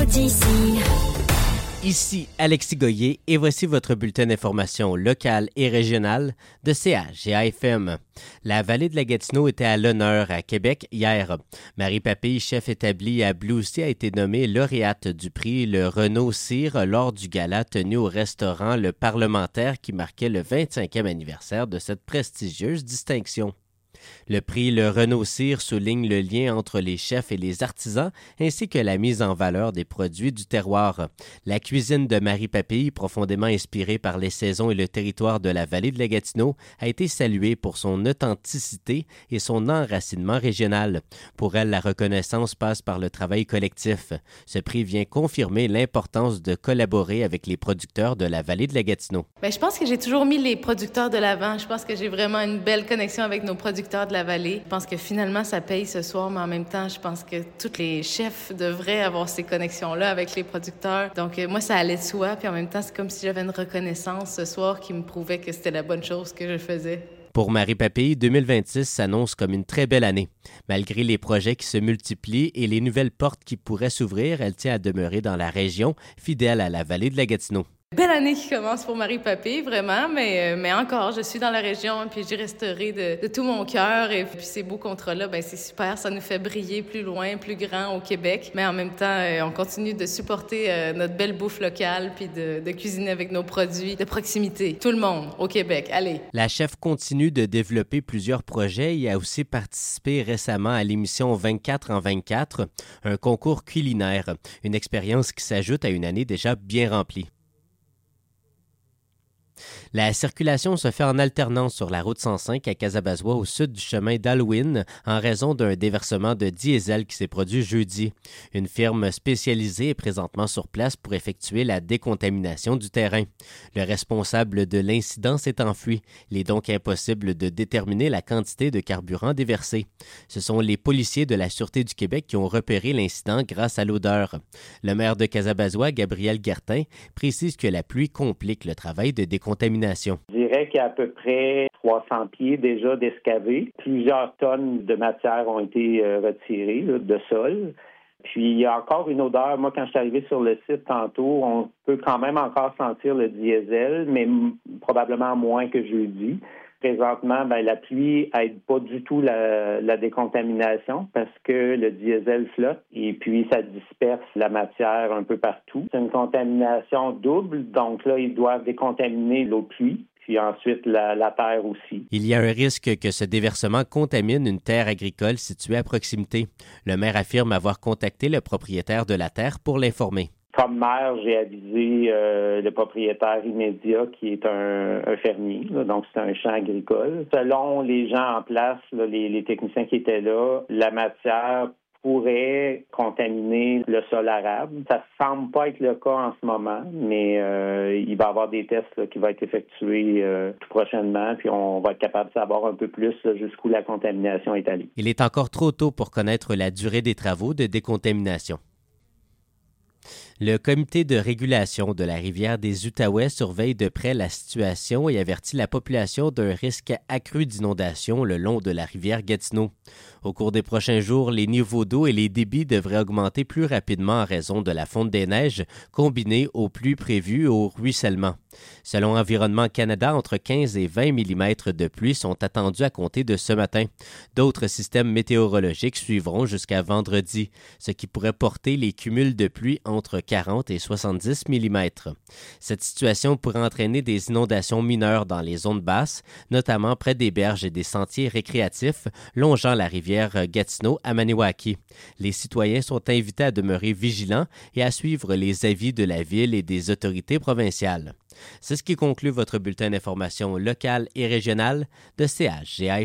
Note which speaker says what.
Speaker 1: d'ici.
Speaker 2: Ici Alexis Goyer et voici votre bulletin d'information locale et régionale de CHGA-FM. La vallée de la Gatineau était à l'honneur à Québec hier. Marie Papille, chef établi à Blue Sea, a été nommée lauréate du prix Le Renaud Cyr lors du gala tenu au restaurant Le Parlementaire qui marquait le 25e anniversaire de cette prestigieuse distinction. Le prix Le Renaud Cyr souligne le lien entre les chefs et les artisans ainsi que la mise en valeur des produits du terroir. La cuisine de Marie Papille, profondément inspirée par les saisons et le territoire de la vallée de la Gatineau, a été saluée pour son authenticité et son enracinement régional. Pour elle, la reconnaissance passe par le travail collectif. Ce prix vient confirmer l'importance de collaborer avec les producteurs de la vallée de la Gatineau.
Speaker 3: Je pense que j'ai toujours mis les producteurs de l'avant. Je pense que j'ai vraiment une belle connexion avec nos producteurs de la vallée. Je pense que finalement, ça paye ce soir, mais en même temps, je pense que tous les chefs devraient avoir ces connexions-là avec les producteurs. Donc, moi, ça allait de soi, puis en même temps, c'est comme si j'avais une reconnaissance ce soir qui me prouvait que c'était la bonne chose que je faisais.
Speaker 2: Pour Marie Papille, 2026 s'annonce comme une très belle année. Malgré les projets qui se multiplient et les nouvelles portes qui pourraient s'ouvrir, elle tient à demeurer dans la région, fidèle à la vallée de la Gatineau.
Speaker 3: Belle année qui commence pour Marie Papille, vraiment, mais encore, je suis dans la région, puis j'y resterai de tout mon cœur. Et puis ces beaux contrats-là, c'est super, ça nous fait briller plus loin, plus grand au Québec. Mais en même temps, on continue de supporter notre belle bouffe locale, puis de cuisiner avec nos produits de proximité. Tout le monde au Québec, allez!
Speaker 2: La chef continue de développer plusieurs projets et a aussi participé récemment à l'émission 24 en 24, un concours culinaire, une expérience qui s'ajoute à une année déjà bien remplie. La circulation se fait en alternance sur la route 105 à Casabazois au sud du chemin d'Halloween en raison d'un déversement de diesel qui s'est produit jeudi. Une firme spécialisée est présentement sur place pour effectuer la décontamination du terrain. Le responsable de l'incident s'est enfui. Il est donc impossible de déterminer la quantité de carburant déversé. Ce sont les policiers de la Sûreté du Québec qui ont repéré l'incident grâce à l'odeur. Le maire de Casabazois, Gabriel Guertin, précise que la pluie complique le travail de décontamination.
Speaker 4: Je dirais qu'il y a à peu près 300 pieds déjà d'escavés. Plusieurs tonnes de matière ont été retirées de sol. Puis il y a encore une odeur. Moi, quand je suis arrivé sur le site tantôt, on peut quand même encore sentir le diesel, mais probablement moins que jeudi. Présentement, la pluie aide pas du tout la décontamination parce que le diesel flotte et puis ça disperse la matière un peu partout. C'est une contamination double, donc là, ils doivent décontaminer l'eau de pluie. Puis ensuite, la terre aussi.
Speaker 2: Il y a un risque que ce déversement contamine une terre agricole située à proximité. Le maire affirme avoir contacté le propriétaire de la terre pour l'informer.
Speaker 4: Comme maire, j'ai avisé le propriétaire immédiat qui est un fermier, donc c'est un champ agricole. Selon les gens en place, les techniciens qui étaient là, la matière pourrait contaminer le sol arable. Ça semble pas être le cas en ce moment, mais il va y avoir des tests qui vont être effectués tout prochainement, puis on va être capable de savoir un peu plus jusqu'où la contamination est allée.
Speaker 2: Il est encore trop tôt pour connaître la durée des travaux de décontamination. Le comité de régulation de la rivière des Outaouais surveille de près la situation et avertit la population d'un risque accru d'inondation le long de la rivière Gatineau. Au cours des prochains jours, les niveaux d'eau et les débits devraient augmenter plus rapidement en raison de la fonte des neiges, combinée aux pluies prévues au ruissellement. Selon Environnement Canada, entre 15 et 20 mm de pluie sont attendus à compter de ce matin. D'autres systèmes météorologiques suivront jusqu'à vendredi, ce qui pourrait porter les cumuls de pluie entre 40 et 70 mm. Cette situation pourrait entraîner des inondations mineures dans les zones basses, notamment près des berges et des sentiers récréatifs longeant la rivière Gatineau à Maniwaki. Les citoyens sont invités à demeurer vigilants et à suivre les avis de la ville et des autorités provinciales. C'est ce qui conclut votre bulletin d'information locale et régionale de CHGA.